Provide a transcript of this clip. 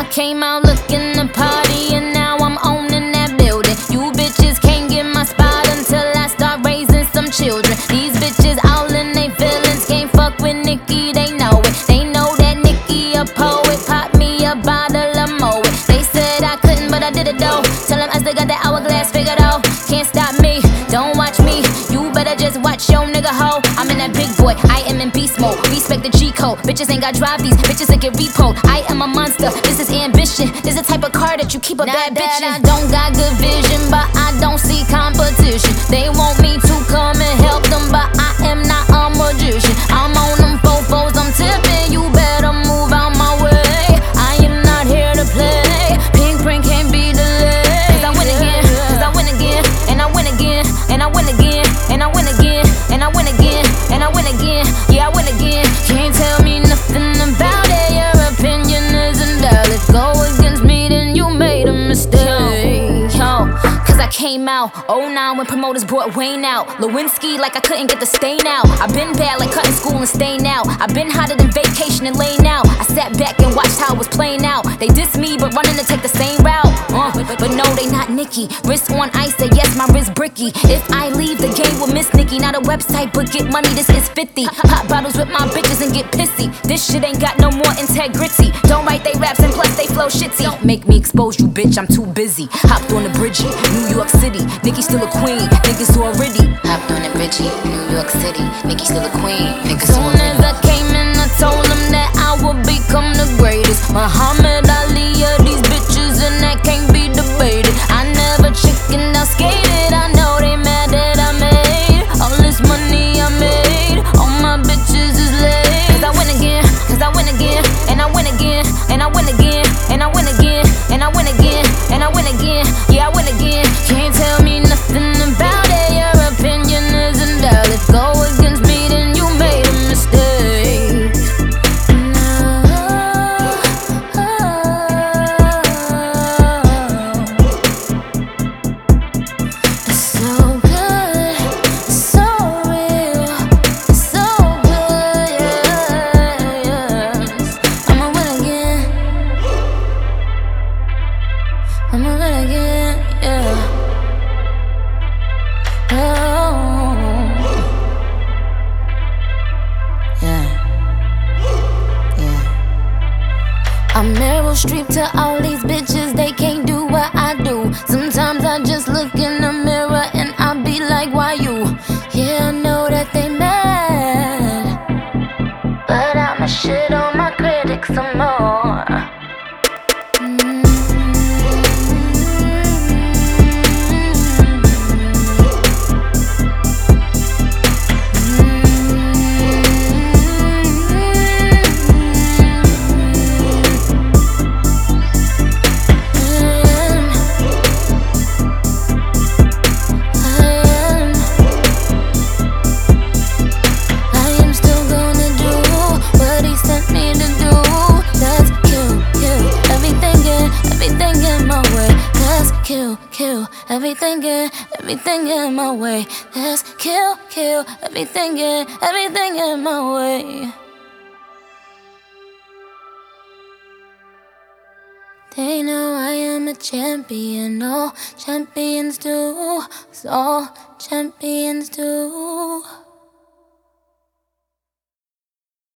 I came out looking to party and now I'm owning that building. You bitches can't get my spot until I start raising some children. These bitches all in they feelings, can't fuck with Nicki, they know it. They know that Nicki a poet, pop me a bottle of Moet. They said I couldn't, but I did it though. Tell them I still got that hourglass figured out. Can't stop me, don't watch me. You better just watch your nigga hoe. I'm in that big boy, I am in beast mode. Respect the G code, bitches ain't got drive these, bitches that get repoed. I am a monster, this is ambition. This is the type of car that you keep a bad bitch in. I don't got good vision, but I don't see competition. They want me to come and help them, but I am not a magician. I'm on them fofos, I'm tipping. You better move out my way. I am not here to play. Pink print can't be delayed. Cause I win again, cause I win again, and I win again, and I win again, and I win again, and I win again, and I win again. Yeah, I win again. Can't tell me nothing about it. Your opinion isn't valid. Go against me, then you made a mistake. Yo, cause I came out 09 when promoters brought Wayne out. Lewinsky like I couldn't get the stain out. I've been bad like cutting school and staying out. I've been hotter than vacation and laying out. I sat back and watched how it was playing out. They diss me but running to take the same route. But no, they not Nicki. Wrist on ice, say yes, my wrist bricky. If I leave the game with Miss Nicki, not a website but get money, this is 50. Pop bottles with my bitches and get pissy. This shit ain't got no more integrity. Don't write they raps and plus they flow shitty. Don't make me expose you, bitch, I'm too busy. Hopped on the bridgie, New York City. Nicki still a queen, niggas already. Hopped on the bridgie, New York City. Nicki still a queen, niggas already. Soon as I came in, I told them that I would become the greatest. Muhammad Ali, yeah, these bitches and that can't be debated. I never chickened out, skated. I know they mad that I made all this money I made. All my bitches is laid. Cause I win again, cause I win again, and I win again, and I win again, and I win again, and I win again, and I win again. Yeah, I win again. Can't tell me nothing about it. Your opinion isn't valid. Go against me, then you made a mistake. It's so good, it's so real, it's so good, yes. I'ma win again, I'ma win again, yeah. Oh, yeah, yeah. I'm Meryl Streep to all these bitches, they can't do what I do. Sometimes I just look in the mirror and I be like, why you? Yeah, I know that they mad, but I'ma shit on my critics some more. Kill everything in my way. Let's kill everything in my way. They know I am a champion, all champions do, so all champions do.